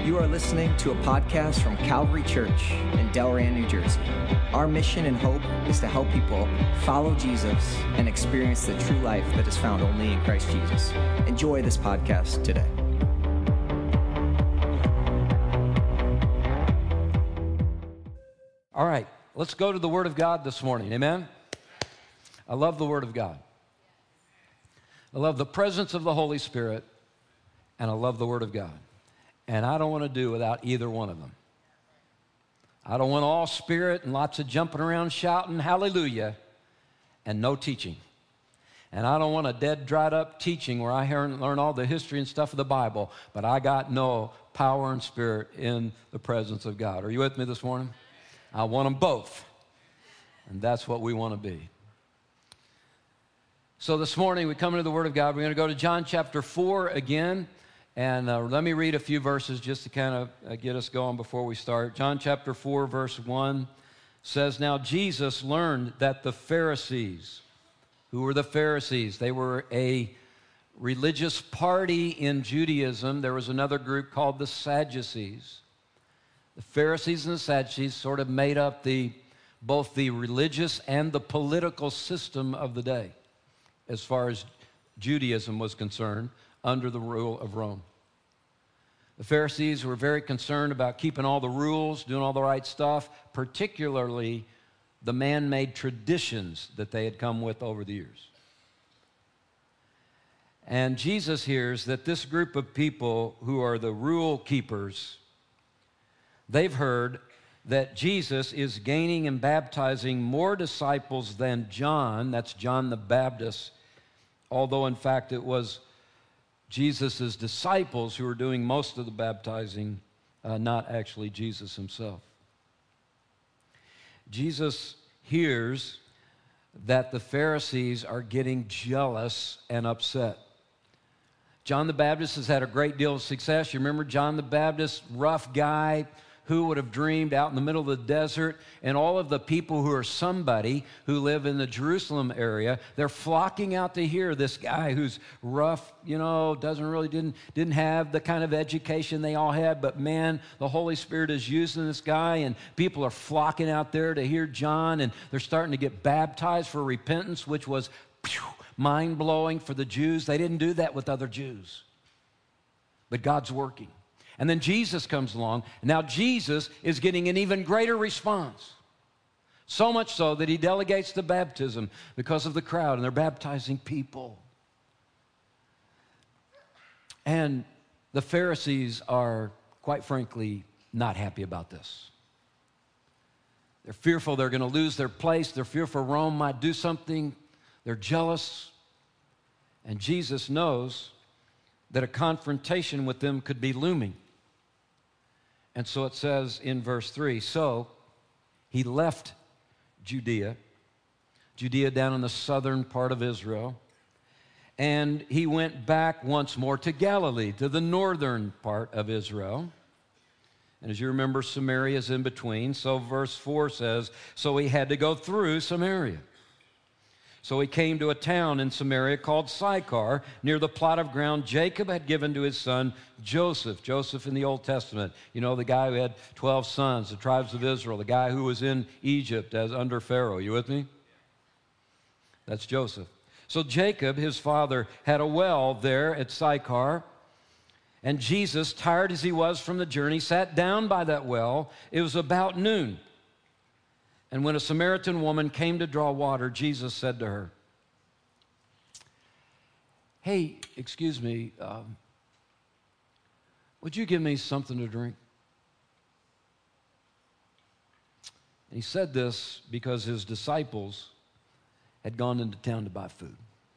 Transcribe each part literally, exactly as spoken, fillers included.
You are listening to a podcast from Calvary Church in Delran, New Jersey. Our mission and hope is to help people follow Jesus and experience the true life that is found only in Christ Jesus. Enjoy this podcast today. All right, let's go to the Word of God this morning, amen? I love the Word of God. I love the presence of the Holy Spirit, and I love the Word of God. And I don't want to do without either one of them. I don't want all spirit and lots of jumping around shouting hallelujah and no teaching. And I don't want a dead, dried up teaching where I learn all the history and stuff of the Bible, but I got no power and spirit in the presence of God. Are you with me this morning? I want them both. And that's what we want to be. So this morning we come into the Word of God. We're going to go to John chapter four again. And uh, let me read a few verses just to kind of uh, get us going before we start. John chapter four, verse one says, "Now Jesus learned that the Pharisees," who were the Pharisees? They were a religious party in Judaism. There was another group called the Sadducees. The Pharisees and the Sadducees sort of made up the both the religious and the political system of the day as far as Judaism was concerned under the rule of Rome. The Pharisees were very concerned about keeping all the rules, doing all the right stuff, particularly the man-made traditions that they had come with over the years. And Jesus hears that this group of people who are the rule keepers, they've heard that Jesus is gaining and baptizing more disciples than John, that's John the Baptist, although in fact it was Jesus' disciples who were doing most of the baptizing, uh, not actually Jesus himself. Jesus hears that the Pharisees are getting jealous and upset. John the Baptist has had a great deal of success. You remember John the Baptist, rough guy, who would have dreamed out in the middle of the desert, and all of the people who are somebody who live in the Jerusalem area, they're flocking out to hear this guy who's rough, you know, doesn't really, didn't, didn't have the kind of education they all had, but man, the Holy Spirit is using this guy, and people are flocking out there to hear John, and they're starting to get baptized for repentance, which was phew, mind-blowing for the Jews. They didn't do that with other Jews, but God's working. And then Jesus comes along. Now Jesus is getting an even greater response. So much so that he delegates the baptism because of the crowd, and they're baptizing people. And the Pharisees are, quite frankly, not happy about this. They're fearful they're going to lose their place. They're fearful Rome might do something. They're jealous. And Jesus knows that a confrontation with them could be looming. And so it says in verse three, so he left Judea, Judea down in the southern part of Israel, and he went back once more to Galilee, to the northern part of Israel. And as you remember, Samaria is in between. So verse four says, so he had to go through Samaria. So he came to a town in Samaria called Sychar, near the plot of ground Jacob had given to his son Joseph. Joseph in the Old Testament, you know, the guy who had twelve sons, the tribes of Israel, the guy who was in Egypt as under Pharaoh. You with me? That's Joseph. So Jacob, his father, had a well there at Sychar, and Jesus, tired as he was from the journey, sat down by that well. It was about noon. And when a Samaritan woman came to draw water, Jesus said to her, hey, excuse me, um, would you give me something to drink? And he said this because his disciples had gone into town to buy food.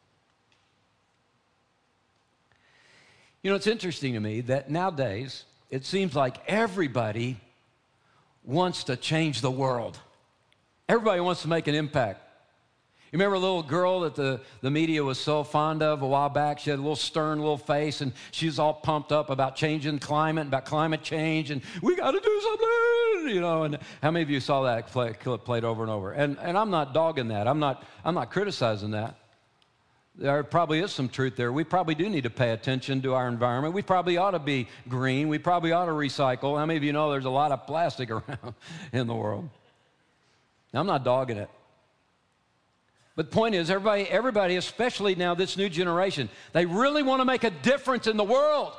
You know, it's interesting to me that nowadays it seems like everybody wants to change the world. Everybody wants to make an impact. You remember a little girl that the, the media was so fond of a while back? She had a little stern little face, and she was all pumped up about changing climate, about climate change, and we got to do something, you know. And how many of you saw that play, played over and over? And, and I'm not dogging that. I'm not, I'm not criticizing that. There probably is some truth there. We probably do need to pay attention to our environment. We probably ought to be green. We probably ought to recycle. How many of you know there's a lot of plastic around in the world? Now, I'm not dogging it. But the point is, everybody, everybody, especially now this new generation, they really want to make a difference in the world.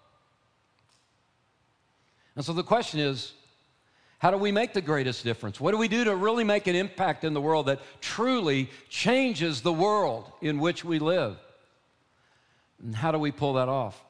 And so the question is, how do we make the greatest difference? What do we do to really make an impact in the world that truly changes the world in which we live? And how do we pull that off?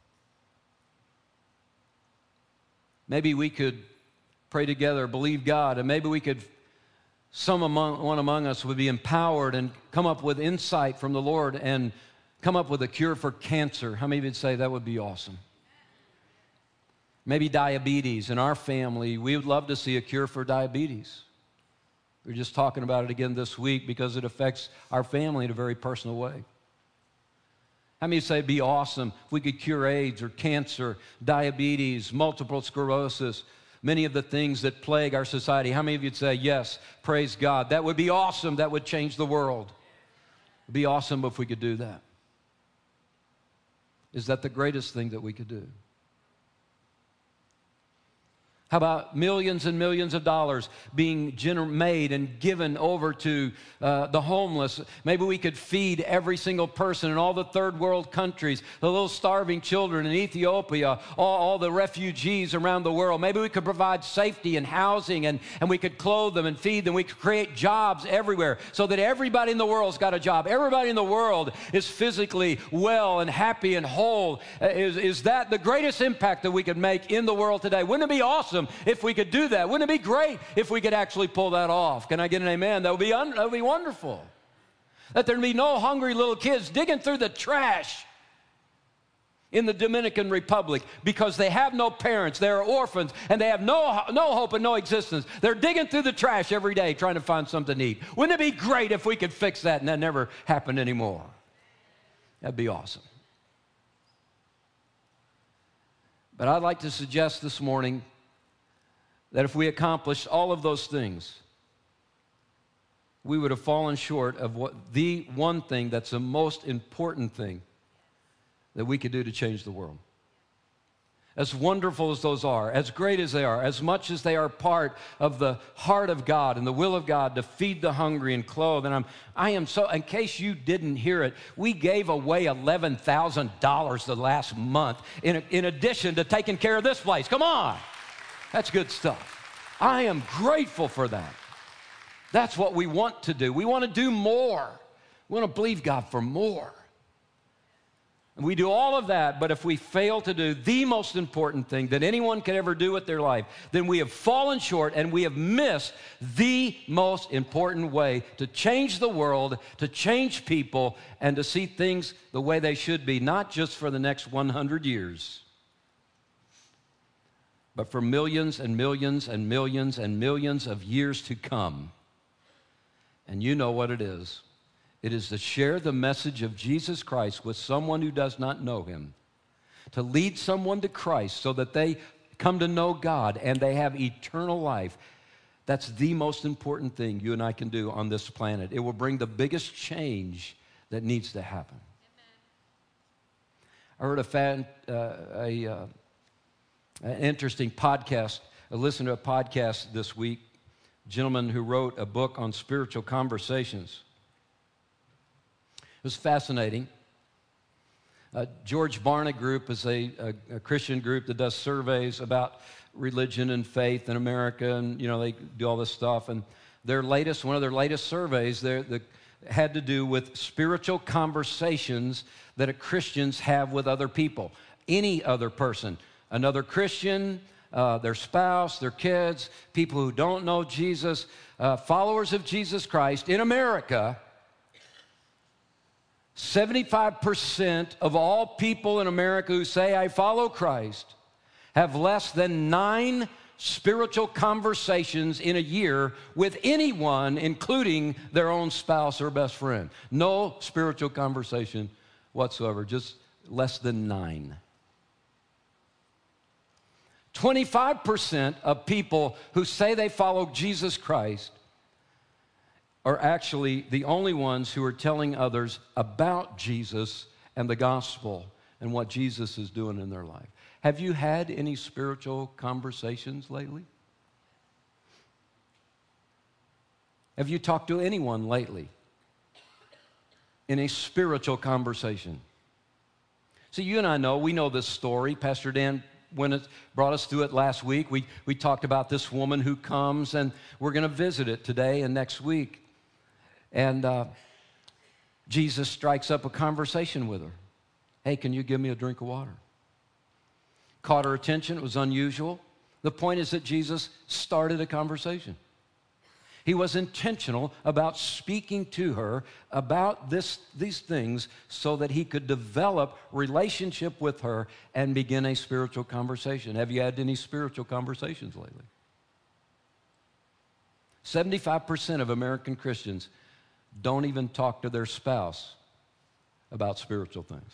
Maybe we could pray together, believe God, and maybe we could, some among, one among us would be empowered and come up with insight from the Lord and come up with a cure for cancer. How many of you would say that would be awesome? Maybe diabetes. In our family, we would love to see a cure for diabetes. We were just talking about it again this week because it affects our family in a very personal way. How many say it'd be awesome if we could cure AIDS or cancer, diabetes, multiple sclerosis, many of the things that plague our society? How many of you would say, yes, praise God? That would be awesome. That would change the world. It would be awesome if we could do that. Is that the greatest thing that we could do? How about millions and millions of dollars being gener- made and given over to uh, the homeless? Maybe we could feed every single person in all the third world countries, the little starving children in Ethiopia, all, all the refugees around the world. Maybe we could provide safety and housing, and, and we could clothe them and feed them. We could create jobs everywhere so that everybody in the world's got a job. Everybody in the world is physically well and happy and whole. Uh, is, is that the greatest impact that we could make in the world today? Wouldn't it be awesome if we could do that? Wouldn't it be great if we could actually pull that off? Can I get an amen? That would be, un- that would be wonderful. That there'd be no hungry little kids digging through the trash in the Dominican Republic because they have no parents, they're orphans, and they have no, no hope and no existence. They're digging through the trash every day trying to find something to eat. Wouldn't it be great if we could fix that and that never happened anymore? That'd be awesome. But I'd like to suggest this morning that if we accomplished all of those things, we would have fallen short of what the one thing that's the most important thing that we could do to change the world. As wonderful as those are, as great as they are, as much as they are part of the heart of God and the will of God to feed the hungry and clothe. And I'm, I am so, in case you didn't hear it, we gave away eleven thousand dollars the last month in, in addition to taking care of this place. Come on. That's good stuff. I am grateful for that. That's what we want to do. We want to do more. We want to believe God for more. And we do all of that, but if we fail to do the most important thing that anyone could ever do with their life, then we have fallen short and we have missed the most important way to change the world, to change people, and to see things the way they should be, not just for the next one hundred years. But for millions and millions and millions and millions of years to come. And you know what it is. It is to share the message of Jesus Christ with someone who does not know him. To lead someone to Christ so that they come to know God and they have eternal life. That's the most important thing you and I can do on this planet. It will bring the biggest change that needs to happen. Amen. I heard a fan, uh, a... Uh, An interesting podcast. I listened to a podcast this week, a gentleman who wrote a book on spiritual conversations. It was fascinating. Uh, George Barna Group is a, a, a Christian group that does surveys about religion and faith in America, and you know they do all this stuff. And their latest, one of their latest surveys, the, had to do with spiritual conversations that Christians have with other people, any other person. Another Christian, uh, their spouse, their kids, people who don't know Jesus, uh, followers of Jesus Christ in America. seventy-five percent of all people in America who say, I follow Christ, have less than nine spiritual conversations in a year with anyone, including their own spouse or best friend. No spiritual conversation whatsoever, just less than nine. twenty-five percent of people who say they follow Jesus Christ are actually the only ones who are telling others about Jesus and the gospel and what Jesus is doing in their life. Have you had any spiritual conversations lately? Have you talked to anyone lately in a spiritual conversation? See, you and I know, we know this story. Pastor Dan when it brought us through it last week. We, we talked about this woman who comes, and we're going to visit it today and next week. And uh, Jesus strikes up a conversation with her. Hey, can you give me a drink of water? Caught her attention. It was unusual. The point is that Jesus started a conversation. He was intentional about speaking to her about this, these things so that he could develop relationship with her and begin a spiritual conversation. Have you had any spiritual conversations lately? seventy-five percent of American Christians don't even talk to their spouse about spiritual things.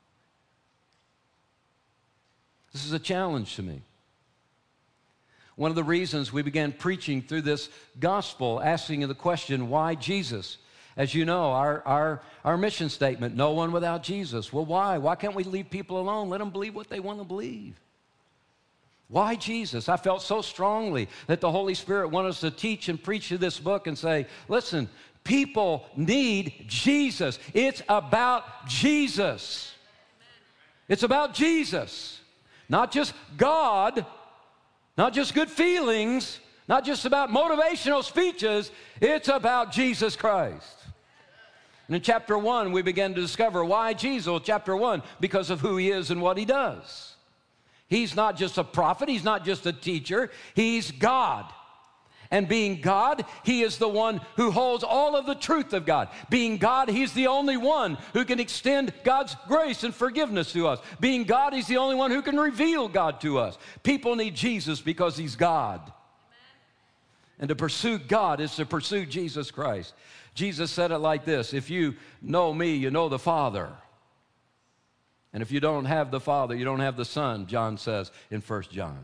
This is a challenge to me. One of the reasons we began preaching through this gospel, asking the question, why Jesus? As you know, our, our, our mission statement, no one without Jesus. Well, why? Why can't we leave people alone? Let them believe what they want to believe. Why Jesus? I felt so strongly that the Holy Spirit wanted us to teach and preach through this book and say, listen, people need Jesus. It's about Jesus. It's about Jesus. Not just God, not just good feelings, not just about motivational speeches. It's about Jesus Christ. And in chapter one, we began to discover why Jesus. Chapter one, because of who he is and what he does. He's not just a prophet. He's not just a teacher. He's God. And being God, he is the one who holds all of the truth of God. Being God, he's the only one who can extend God's grace and forgiveness to us. Being God, he's the only one who can reveal God to us. People need Jesus because he's God. Amen. And to pursue God is to pursue Jesus Christ. Jesus said it like this, if you know me, you know the Father. And if you don't have the Father, you don't have the Son, John says in First John.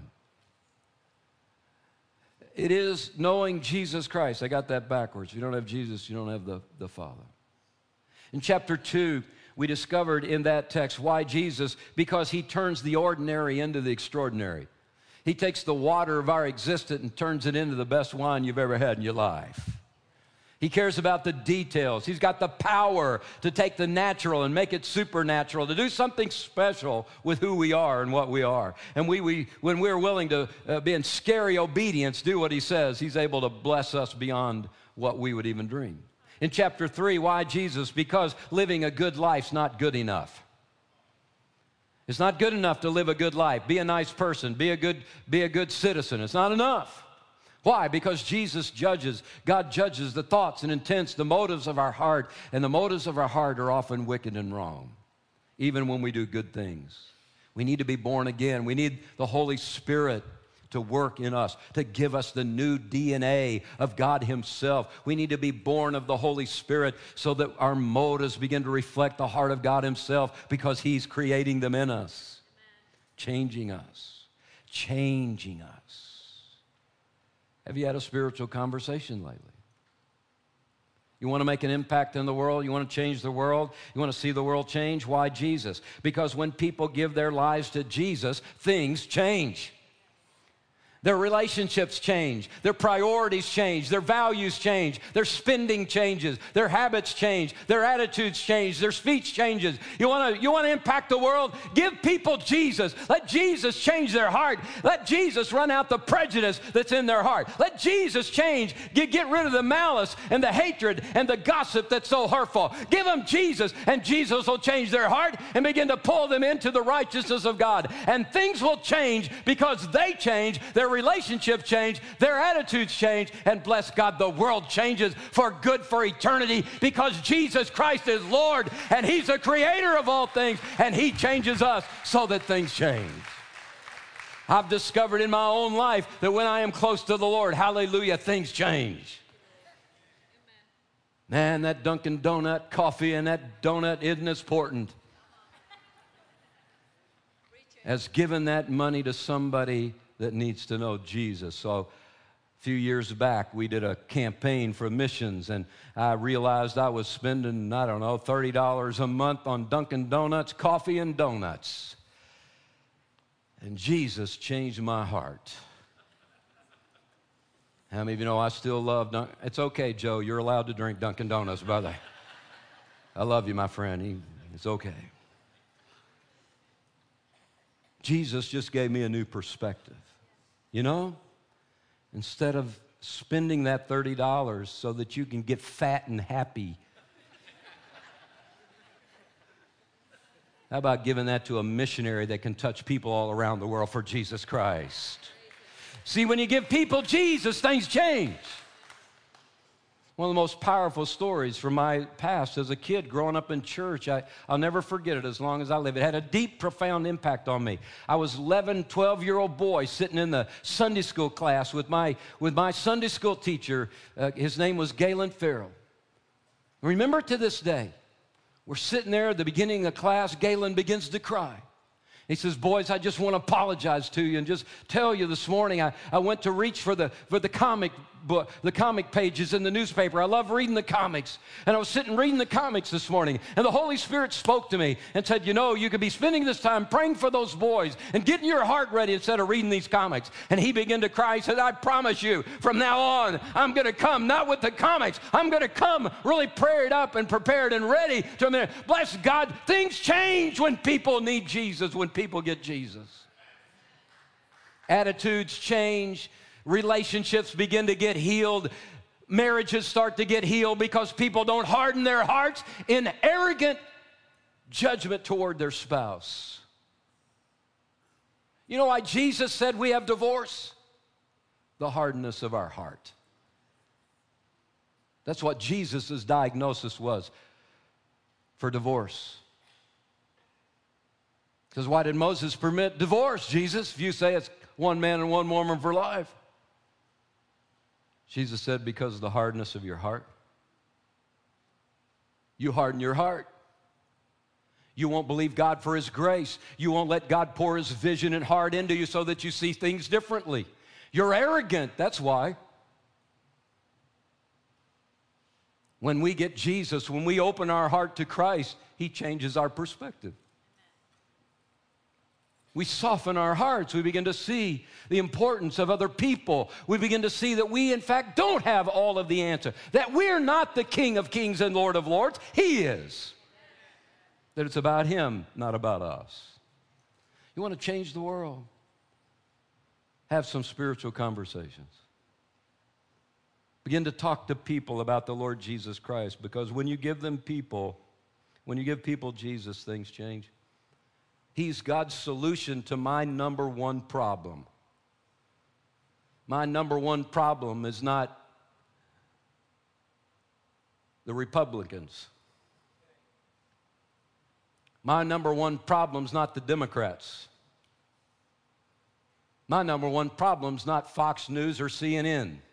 It is knowing Jesus Christ. I got that backwards. If you don't have Jesus, you don't have the, the Father. In chapter two, we discovered in that text why Jesus, because he turns the ordinary into the extraordinary. He takes the water of our existence and turns it into the best wine you've ever had in your life. He cares about the details. He's got the power to take the natural and make it supernatural, to do something special with who we are and what we are. And we, we when we're willing to uh, be in scary obedience, do what he says, he's able to bless us beyond what we would even dream. In chapter three, why Jesus? Because living a good life's not good enough. It's not good enough to live a good life, be a nice person, be a good, be a good citizen. It's not enough. Why? Because Jesus judges. God judges the thoughts and intents, the motives of our heart, and the motives of our heart are often wicked and wrong, even when we do good things. We need to be born again. We need the Holy Spirit to work in us, to give us the new D N A of God himself. We need to be born of the Holy Spirit so that our motives begin to reflect the heart of God himself because he's creating them in us, changing us, changing us. Have you had a spiritual conversation lately? You want to make an impact in the world? You want to change the world? You want to see the world change? Why Jesus? Because when people give their lives to Jesus, things change. Their relationships change, their priorities change, their values change, their spending changes, their habits change, their attitudes change, their speech changes. You want to you want to impact the world? Give people Jesus. Let Jesus change their heart. Let Jesus run out the prejudice that's in their heart. Let Jesus change, get, get rid of the malice and the hatred and the gossip that's so hurtful. Give them Jesus, and Jesus will change their heart and begin to pull them into the righteousness of God. And things will change because they change, their relationships change, their attitudes change, and bless God, the world changes for good for eternity because Jesus Christ is Lord and he's the creator of all things and he changes us so that things change. I've discovered in my own life that when I am close to the Lord, hallelujah, things change. Man, that Dunkin' Donut coffee and that donut isn't as important as giving that money to somebody that needs to know Jesus. So A few years back, we did a campaign for missions, and I realized I was spending, I don't know, thirty dollars a month on Dunkin' Donuts, coffee, and donuts. And Jesus changed my heart. How many of you know I still love Dunkin'? It's okay, Joe. You're allowed to drink Dunkin' Donuts, brother. I love you, my friend. He, it's okay. Jesus just gave me a new perspective. You know, instead of spending that thirty dollars so that you can get fat and happy, how about giving that to a missionary that can touch people all around the world for Jesus Christ? See, when you give people Jesus, things change. One of the most powerful stories from my past as a kid growing up in church, I, I'll never forget it as long as I live. It had a deep, profound impact on me. I was an eleven, twelve-year-old boy sitting in the Sunday school class with my, with my Sunday school teacher. Uh, his name was Galen Farrell. Remember to this day, we're sitting there at the beginning of the class. Galen begins to cry. He says, boys, I just want to apologize to you and just tell you this morning I, I went to reach for the, for the comic book, the comic pages in the newspaper. I love reading the comics. And I was sitting reading the comics this morning, and the Holy Spirit spoke to me and said, you know, you could be spending this time praying for those boys and getting your heart ready instead of reading these comics. And he began to cry. He said, I promise you, from now on, I'm going to come not with the comics. I'm going to come really prayed up and prepared and ready to, bless God, things change when people need Jesus, when people get Jesus. Attitudes change. Relationships begin to get healed. Marriages start to get healed because people don't harden their hearts in arrogant judgment toward their spouse. You know why Jesus said we have divorce? The hardness of our heart. That's what Jesus' diagnosis was for divorce. Because why did Moses permit divorce, Jesus, if you say it's one man and one woman for life? Jesus said, because of the hardness of your heart. You harden your heart. You won't believe God for His grace. You won't let God pour His vision and heart into you so that you see things differently. You're arrogant, that's why. When we get Jesus, when we open our heart to Christ, He changes our perspective. We soften our hearts. We begin to see the importance of other people. We begin to see that we, in fact, don't have all of the answer. That we're not the King of Kings and Lord of Lords. He is. That it's about Him, not about us. You want to change the world? Have some spiritual conversations. Begin to talk to people about the Lord Jesus Christ, because when you give them people, when you give people Jesus, things change. He's God's solution to my number one problem. My number one problem is not the Republicans. My number one problem is not the Democrats. My number one problem is not Fox News or C N N.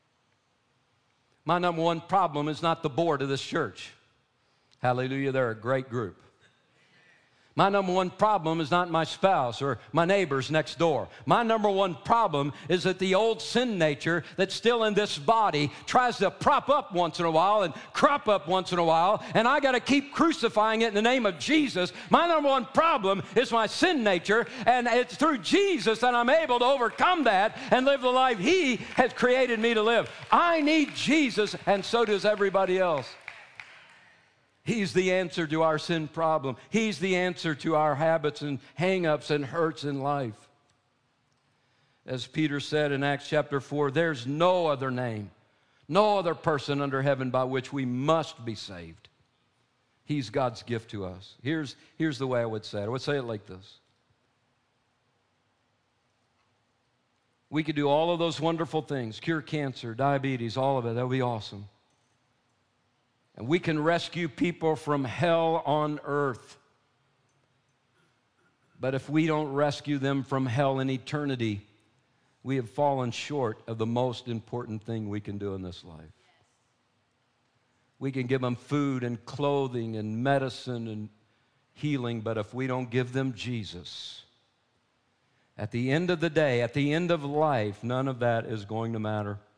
My number one problem is not the board of this church. Hallelujah, they're a great group. My number one problem is not my spouse or my neighbors next door. My number one problem is that the old sin nature that's still in this body tries to prop up once in a while and crop up once in a while, and I got to keep crucifying it in the name of Jesus. My number one problem is my sin nature, and it's through Jesus that I'm able to overcome that and live the life He has created me to live. I need Jesus, and so does everybody else. He's the answer to our sin problem. He's the answer to our habits and hang-ups and hurts in life. As Peter said in Acts chapter four, there's no other name, no other person under heaven by which we must be saved. He's God's gift to us. Here's, here's the way I would say it. I would say it like this. We could do all of those wonderful things, cure cancer, diabetes, all of it. That would be awesome. And we can rescue people from hell on earth. But if we don't rescue them from hell in eternity, we have fallen short of the most important thing we can do in this life. We can give them food and clothing and medicine and healing, but if we don't give them Jesus, at the end of the day, at the end of life, none of that is going to matter.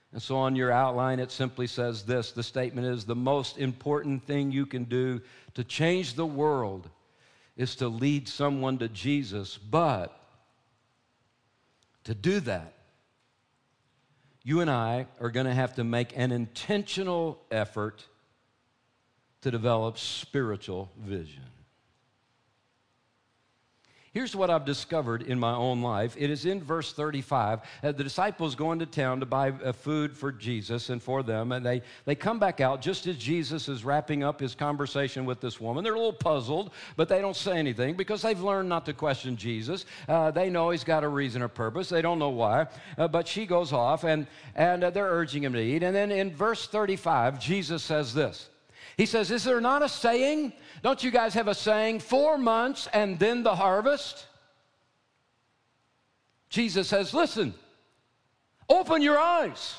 And so on your outline, it simply says this. The statement is, the most important thing you can do to change the world is to lead someone to Jesus. But to do that, you and I are going to have to make an intentional effort to develop spiritual vision. Here's what I've discovered in my own life. It is in verse thirty-five. Uh, the disciples go into town to buy uh, food for Jesus and for them, and they, they come back out just as Jesus is wrapping up his conversation with this woman. They're a little puzzled, but they don't say anything because they've learned not to question Jesus. Uh, they know he's got a reason or purpose. They don't know why, uh, but she goes off, and, and uh, they're urging him to eat. And then in verse thirty-five, Jesus says this. He says, is there not a saying? Don't you guys have a saying? Four months and then the harvest? Jesus says, listen, open your eyes.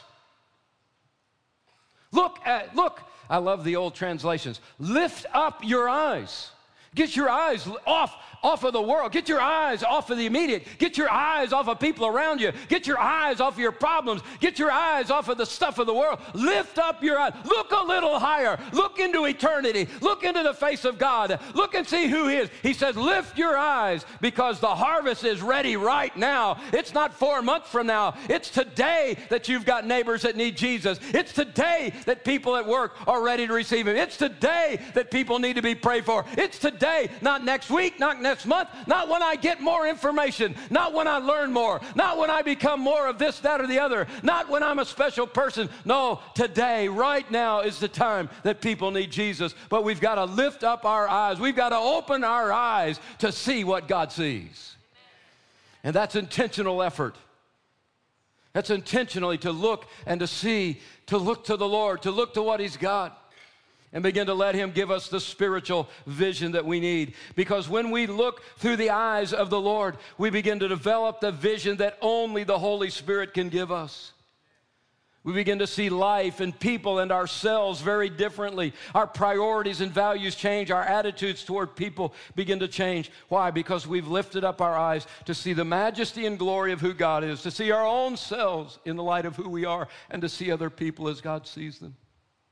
Look at, look, I love the old translations. Lift up your eyes. Get your eyes off, off of the world. Get your eyes off of the immediate. Get your eyes off of people around you. Get your eyes off of your problems. Get your eyes off of the stuff of the world. Lift up your eyes. Look a little higher. Look into eternity. Look into the face of God. Look and see who he is. He says, lift your eyes because the harvest is ready right now. It's not four months from now. It's today that you've got neighbors that need Jesus. It's today that people at work are ready to receive him. It's today that people need to be prayed for. It's today. Today, not next week, not next month, not when I get more information, not when I learn more, not when I become more of this, that, or the other, not when I'm a special person. No, today, right now is the time that people need Jesus. But we've got to lift up our eyes. We've got to open our eyes to see what God sees. And that's intentional effort. That's intentionally to look and to see, to look to the Lord, to look to what he's got. And begin to let him give us the spiritual vision that we need. Because when we look through the eyes of the Lord, we begin to develop the vision that only the Holy Spirit can give us. We begin to see life and people and ourselves very differently. Our priorities and values change. Our attitudes toward people begin to change. Why? Because we've lifted up our eyes to see the majesty and glory of who God is, to see our own selves in the light of who we are, and to see other people as God sees them.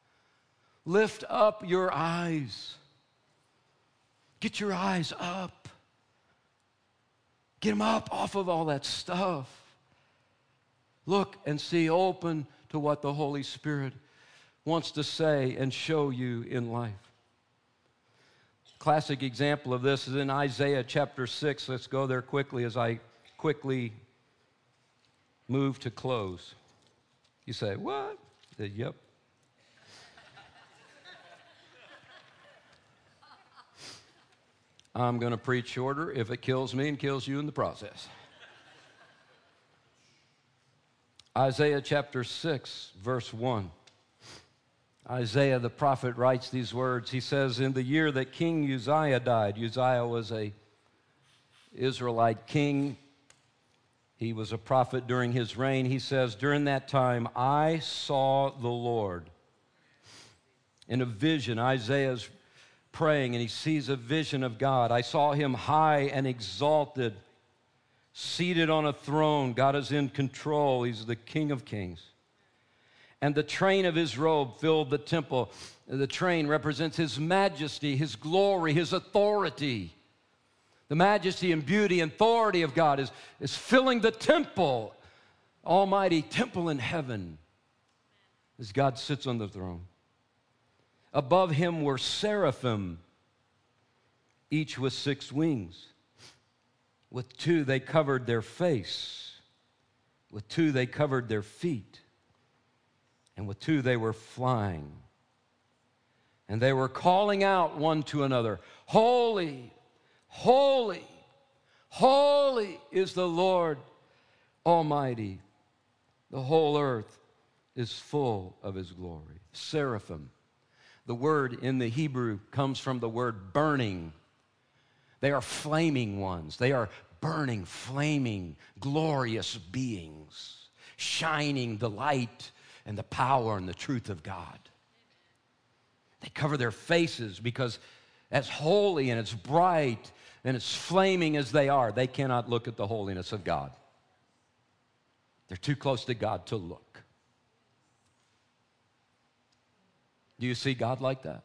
Lift up your eyes. Get your eyes up. Get them up off of all that stuff. Look and see, open to what the Holy Spirit wants to say and show you in life. Classic example of this is in Isaiah chapter six. Let's go there quickly as I quickly move to close. You say, what? I said, yep. I'm going to preach shorter if it kills me and kills you in the process. Isaiah chapter six, verse one. Isaiah the prophet writes these words. He says, in the year that King Uzziah died, Uzziah was an Israelite king. He was a prophet during his reign. He says, during that time, I saw the Lord. In a vision, Isaiah's praying, and he sees a vision of God. I saw him high and exalted, seated on a throne. God is in control. He's the King of Kings. And the train of his robe filled the temple. The train represents his majesty, his glory, his authority. The majesty and beauty and authority of God is, is filling the temple, almighty temple in heaven, as God sits on the throne. Above him were seraphim, each with six wings. With two they covered their face. With two they covered their feet. And with two they were flying. And they were calling out one to another, holy, holy, holy is the Lord Almighty. The whole earth is full of his glory. Seraphim. The word in the Hebrew comes from the word burning. They are flaming ones. They are burning, flaming, glorious beings, shining the light and the power and the truth of God. They cover their faces because as holy and as bright and as flaming as they are, they cannot look at the holiness of God. They're too close to God to look. Do you see God like that?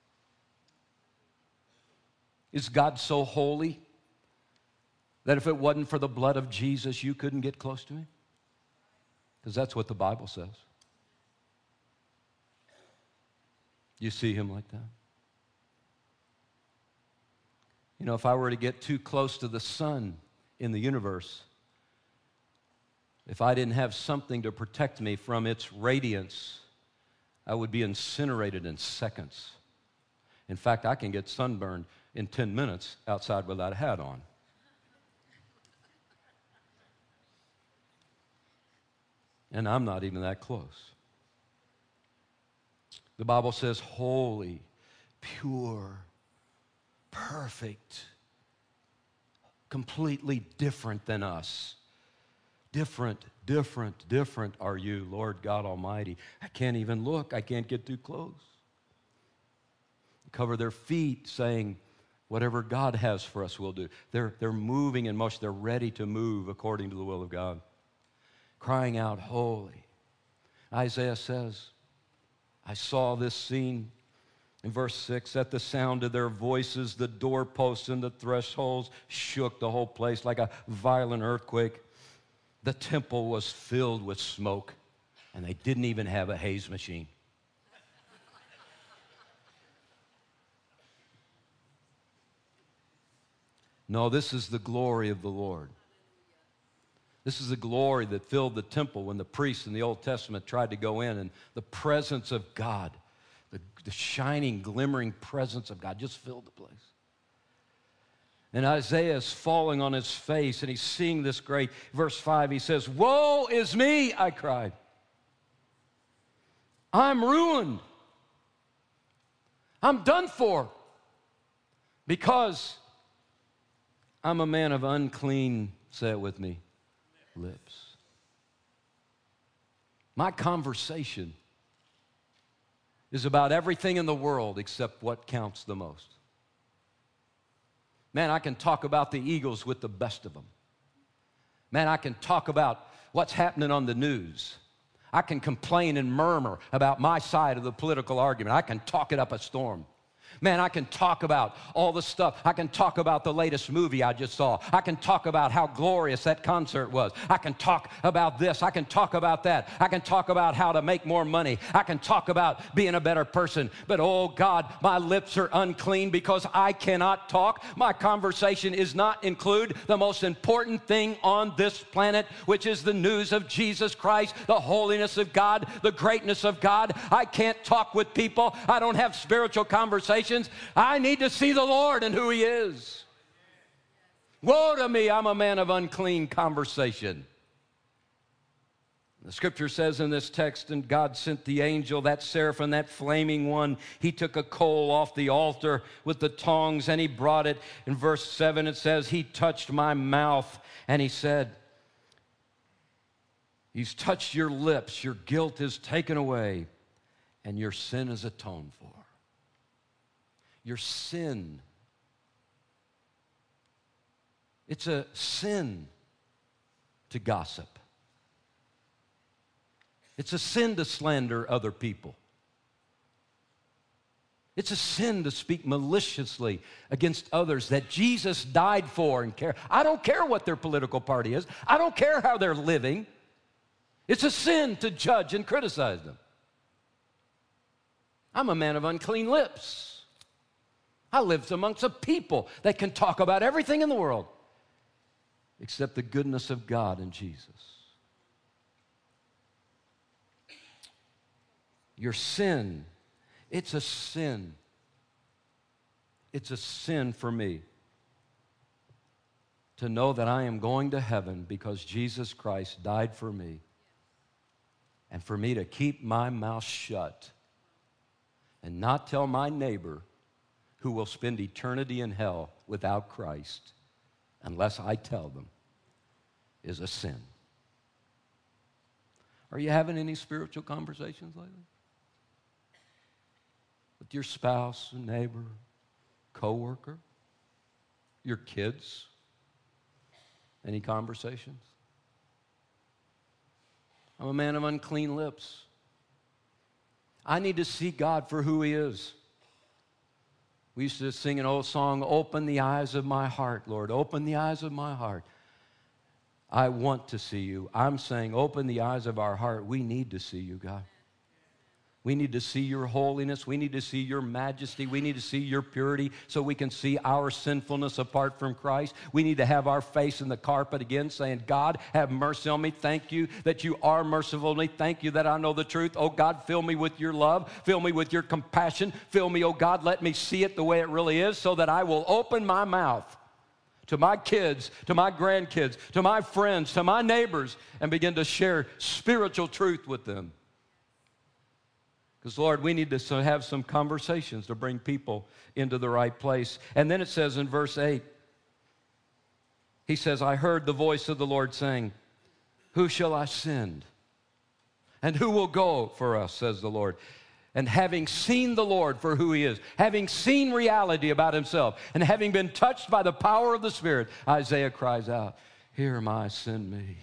Is God so holy that if it wasn't for the blood of Jesus, you couldn't get close to him? Because that's what the Bible says. You see him like that? You know, if I were to get too close to the sun in the universe, if I didn't have something to protect me from its radiance, I would be incinerated in seconds. In fact, I can get sunburned in ten minutes outside without a hat on. And I'm not even that close. The Bible says holy, pure, perfect, completely different than us. Different, different, different are you, Lord God Almighty. I can't even look. I can't get too close. Cover their feet, saying, whatever God has for us, we'll do. They're, they're moving in motion. They're ready to move according to the will of God. Crying out, holy. Isaiah says, I saw this scene in verse six. At the sound of their voices, the doorposts and the thresholds shook the whole place like a violent earthquake. The temple was filled with smoke, and they didn't even have a haze machine. No, this is the glory of the Lord. This is the glory that filled the temple when the priests in the Old Testament tried to go in, and the presence of God, the, the shining, glimmering presence of God just filled the place. And Isaiah is falling on his face, and he's seeing this great. Verse five, he says, woe is me, I cried. I'm ruined. I'm done for. Because I'm a man of unclean, say it with me, lips. My conversation is about everything in the world except what counts the most. Man, I can talk about the Eagles with the best of them. Man, I can talk about what's happening on the news. I can complain and murmur about my side of the political argument. I can talk it up a storm. Man, I can talk about all the stuff. I can talk about the latest movie I just saw. I can talk about how glorious that concert was. I can talk about this. I can talk about that. I can talk about how to make more money. I can talk about being a better person. But oh God, my lips are unclean because I cannot talk. My conversation is not include the most important thing on this planet, which is the news of Jesus Christ, the holiness of God, the greatness of God. I can't talk with people. I don't have spiritual conversations. I need to see the Lord and who he is. Woe to me, I'm a man of unclean conversation. The scripture says in this text, and God sent the angel, that seraphim, that flaming one. He took a coal off the altar with the tongs and he brought it. In verse seven it says, he touched my mouth and he said, he's touched your lips, your guilt is taken away and your sin is atoned for. Your sin. It's a sin to gossip. It's a sin to slander other people. It's a sin to speak maliciously against others that Jesus died for and care. I don't care what their political party is. I don't care how they're living. It's a sin to judge and criticize them. I'm a man of unclean lips. I lived amongst a people that can talk about everything in the world except the goodness of God and Jesus. Your sin, it's a sin. It's a sin for me to know that I am going to heaven because Jesus Christ died for me, and for me to keep my mouth shut and not tell my neighbor who will spend eternity in hell without Christ unless I tell them is a sin. Are you having any spiritual conversations lately? With your spouse, a neighbor, coworker, your kids? Any conversations? I'm a man of unclean lips. I need to see God for who He is. We used to sing an old song, open the eyes of my heart, Lord, open the eyes of my heart. I want to see you. I'm saying open the eyes of our heart. We need to see you, God. We need to see your holiness. We need to see your majesty. We need to see your purity so we can see our sinfulness apart from Christ. We need to have our face in the carpet again saying, God, have mercy on me. Thank you that you are merciful to me. Thank you that I know the truth. Oh, God, fill me with your love. Fill me with your compassion. Fill me, oh, God, let me see it the way it really is so that I will open my mouth to my kids, to my grandkids, to my friends, to my neighbors, and begin to share spiritual truth with them. Because, Lord, we need to have some conversations to bring people into the right place. And then it says in verse eight, He says, I heard the voice of the Lord saying, who shall I send? And who will go for us, says the Lord. And having seen the Lord for who He is, having seen reality about Himself, and having been touched by the power of the Spirit, Isaiah cries out, here am I, send me.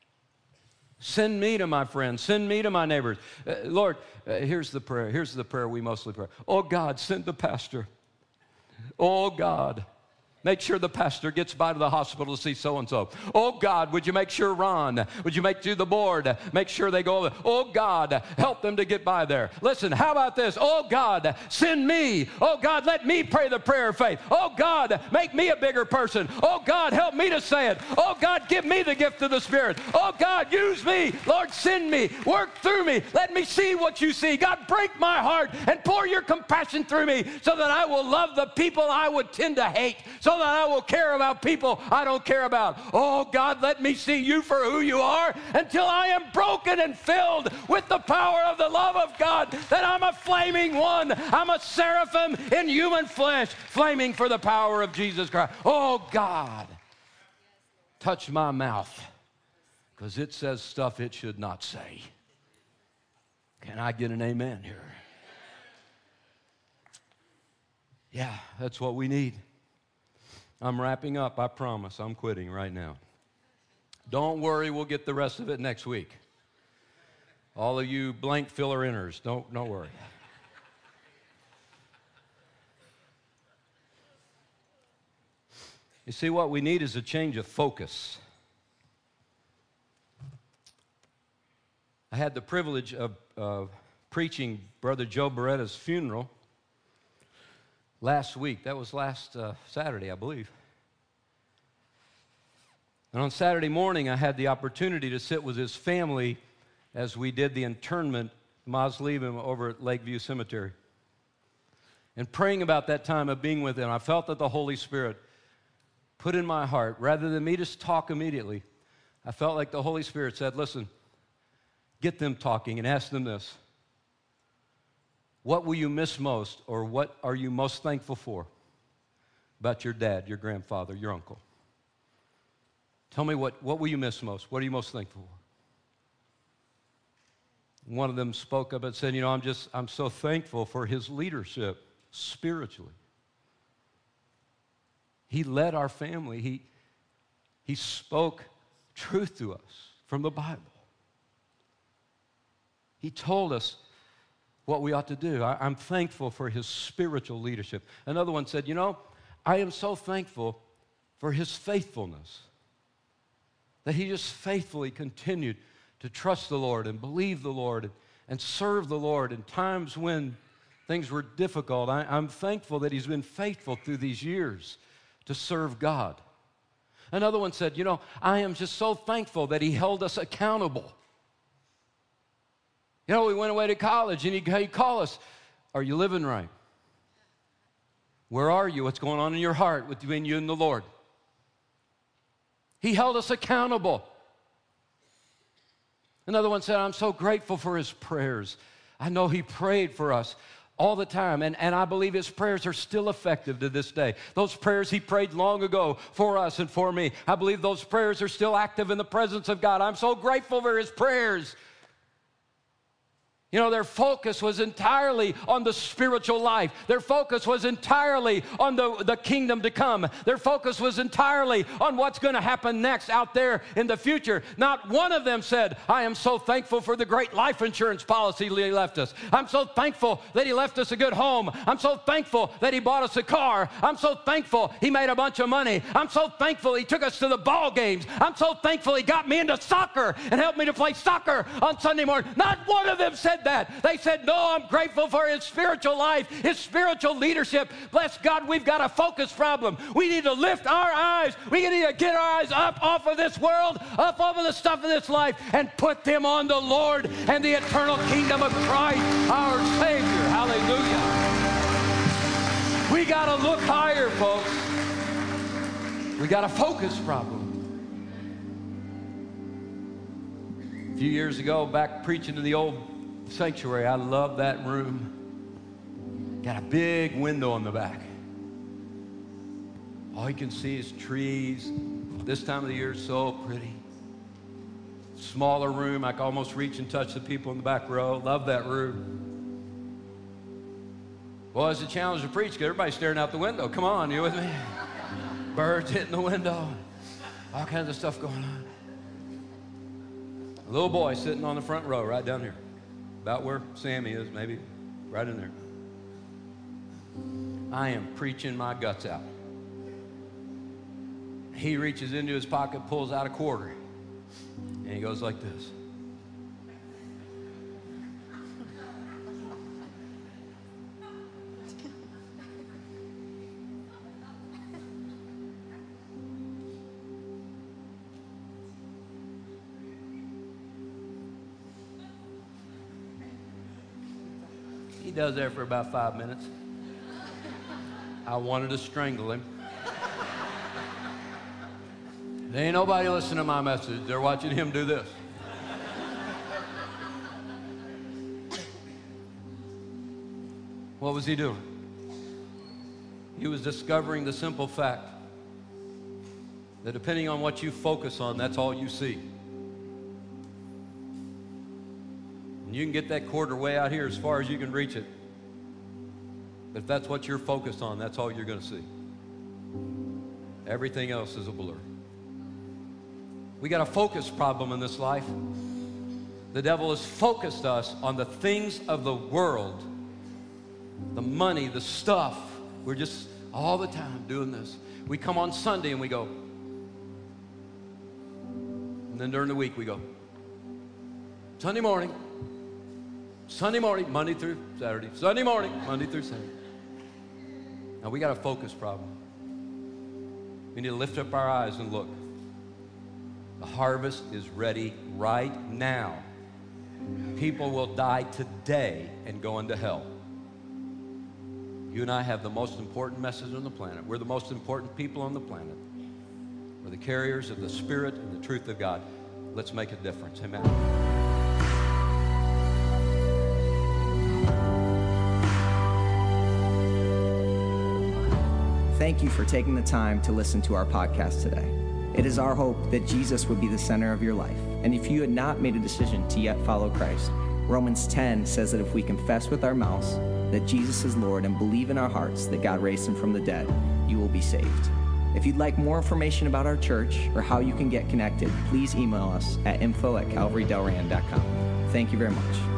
Send me to my friends. Send me to my neighbors. Uh, Lord, uh, here's the prayer. Here's the prayer we mostly pray. Oh, God, send the pastor. Oh, God, make sure the pastor gets by to the hospital to see so-and-so. Oh, God, would you make sure Ron, would you make sure the board, make sure they go over. Oh, God, help them to get by there. Listen, how about this? Oh, God, send me. Oh, God, let me pray the prayer of faith. Oh, God, make me a bigger person. Oh, God, help me to say it. Oh, God, give me the gift of the Spirit. Oh, God, use me. Lord, send me. Work through me. Let me see what you see. God, break my heart and pour your compassion through me so that I will love the people I would tend to hate, so that I will care about people I don't care about. Oh, God, let me see you for who you are until I am broken and filled with the power of the love of God, that I'm a flaming one. I'm a seraphim in human flesh, flaming for the power of Jesus Christ. Oh, God, touch my mouth, because it says stuff it should not say. Can I get an amen here? Yeah, that's what we need. I'm wrapping up, I promise. I'm quitting right now. Don't worry, we'll get the rest of it next week. All of you blank filler-inners, don't, don't worry. You see, what we need is a change of focus. I had the privilege of, of preaching Brother Joe Beretta's funeral last week. That was last uh, Saturday, I believe. And on Saturday morning, I had the opportunity to sit with his family as we did the internment mausoleum over at Lakeview Cemetery. And praying about that time of being with him, I felt that the Holy Spirit put in my heart, rather than me just talk immediately, I felt like the Holy Spirit said, listen, get them talking and ask them this. What will you miss most, or what are you most thankful for about your dad, your grandfather, your uncle? Tell me, what, what will you miss most? What are you most thankful for? One of them spoke up and said, you know, I'm just, I'm so thankful for his leadership spiritually. He led our family. He, he spoke truth to us from the Bible. He told us what we ought to do. I, I'm thankful for his spiritual leadership. Another one said, you know, I am so thankful for his faithfulness, that he just faithfully continued to trust the Lord and believe the Lord and, and serve the Lord in times when things were difficult. I, I'm thankful that he's been faithful through these years to serve God. Another one said, you know, I am just so thankful that he held us accountable. You know, we went away to college, and he'd, he'd call us, are you living right? Where are you? What's going on in your heart between you and the Lord? He held us accountable. Another one said, I'm so grateful for his prayers. I know he prayed for us all the time, and, and I believe his prayers are still effective to this day. Those prayers he prayed long ago for us and for me, I believe those prayers are still active in the presence of God. I'm so grateful for his prayers. You know, their focus was entirely on the spiritual life. Their focus was entirely on the, the kingdom to come. Their focus was entirely on what's going to happen next out there in the future. Not one of them said, I am so thankful for the great life insurance policy he left us. I'm so thankful that he left us a good home. I'm so thankful that he bought us a car. I'm so thankful he made a bunch of money. I'm so thankful he took us to the ball games. I'm so thankful he got me into soccer and helped me to play soccer on Sunday morning. Not one of them said that. They said, no, I'm grateful for his spiritual life, his spiritual leadership. Bless God, we've got a focus problem. We need to lift our eyes. We need to get our eyes up off of this world, up off of the stuff of this life, and put them on the Lord and the eternal kingdom of Christ, our Savior. Hallelujah. We got to look higher, folks. We got a focus problem. A few years ago, back preaching in the old sanctuary, I love that room. Got a big window on the back. All you can see is trees. This time of the year is so pretty. Smaller room, I can almost reach and touch the people in the back row. Love that room. Well, it's a challenge to preach because everybody's staring out the window. Come on, you with me? Birds hitting the window. All kinds of stuff going on. A little boy sitting on the front row right down here. About where Sammy is, maybe right in there. I am preaching my guts out. He reaches into his pocket, pulls out a quarter, and he goes like this. He does that for about five minutes. I wanted to strangle him. There ain't nobody listening to my message. They're watching him do this. What was he doing? He was discovering the simple fact that depending on what you focus on, that's all you see. And you can get that quarter way out here as far as you can reach it. But if that's what you're focused on, that's all you're going to see. Everything else is a blur. We got a focus problem in this life. The devil has focused us on the things of the world, the money, the stuff. We're just all the time doing this. We come on Sunday and we go. And then during the week we go. Sunday morning. Sunday morning, Monday through Saturday. Sunday morning, Monday through Saturday. Now we got a focus problem. We need to lift up our eyes and look. The harvest is ready right now. People will die today and go into hell. You and I have the most important message on the planet. We're the most important people on the planet. We're the carriers of the Spirit and the truth of God. Let's make a difference. Amen. Thank you for taking the time to listen to our podcast today. It is our hope that Jesus would be the center of your life. And if you had not made a decision to yet follow Christ, Romans ten says that if we confess with our mouths that Jesus is Lord and believe in our hearts that God raised him from the dead, you will be saved. If you'd like more information about our church or how you can get connected, please email us at info at calvary del ran dot com. Thank you very much.